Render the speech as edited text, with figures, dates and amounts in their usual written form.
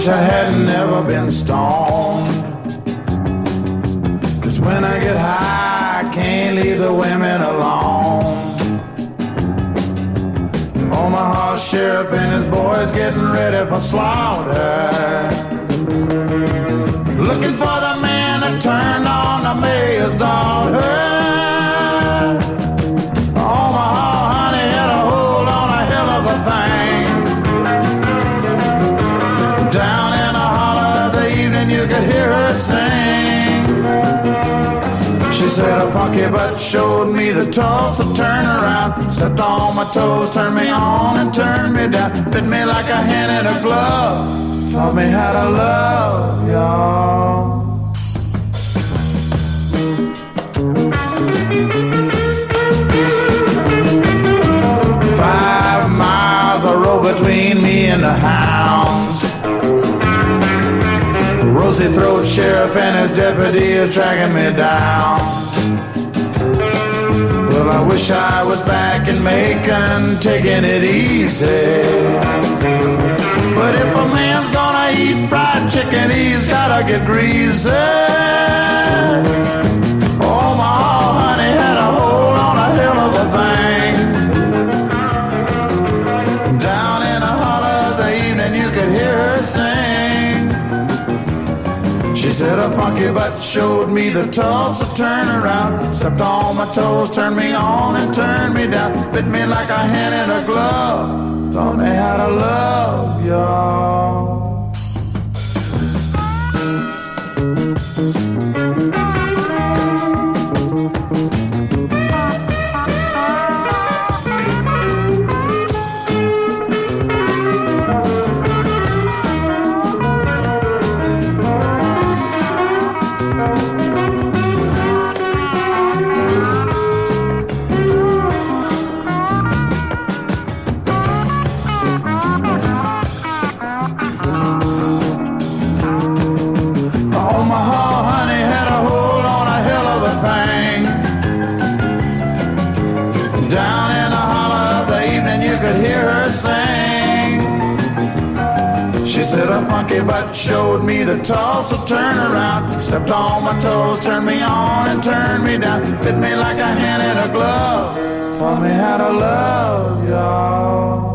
wish I hadn't never been stoned. 'Cause when I get high, I can't leave the women alone. Omaha sheriff and his boys getting ready for slaughter. Looking for the man that turned on the mayor's daughter. Omaha, honey, had a hold on a hell of a thing. Down in the holler of the evening, you could hear her sing. She said a funky butt showed me the Tulsa turnaround. Stepped on my toes, turned me on and turned me down. Fit me like a hand in a glove. Taught me how to love, y'all. 5 miles a road between me and the hounds. Rosy throat sheriff and his deputy is tracking me down. Well, I wish I was back in Macon, taking it easy. But if a man's gonna eat fried chicken, he's gotta get greasy. Omaha, honey, had a hold on a hell of a thing. Down in the holler of the evening, you could hear her sing. She said a funky butt showed me the Tulsa turnaround. Stepped on my toes, turned me on and turned me down. Fit me like a hand in a glove. Taught me how to love, y'all. But showed me the Tulsa turnaround. Stepped on my toes, turned me on and turned me down. Fit me like a hand in a glove. Taught me how to love, y'all.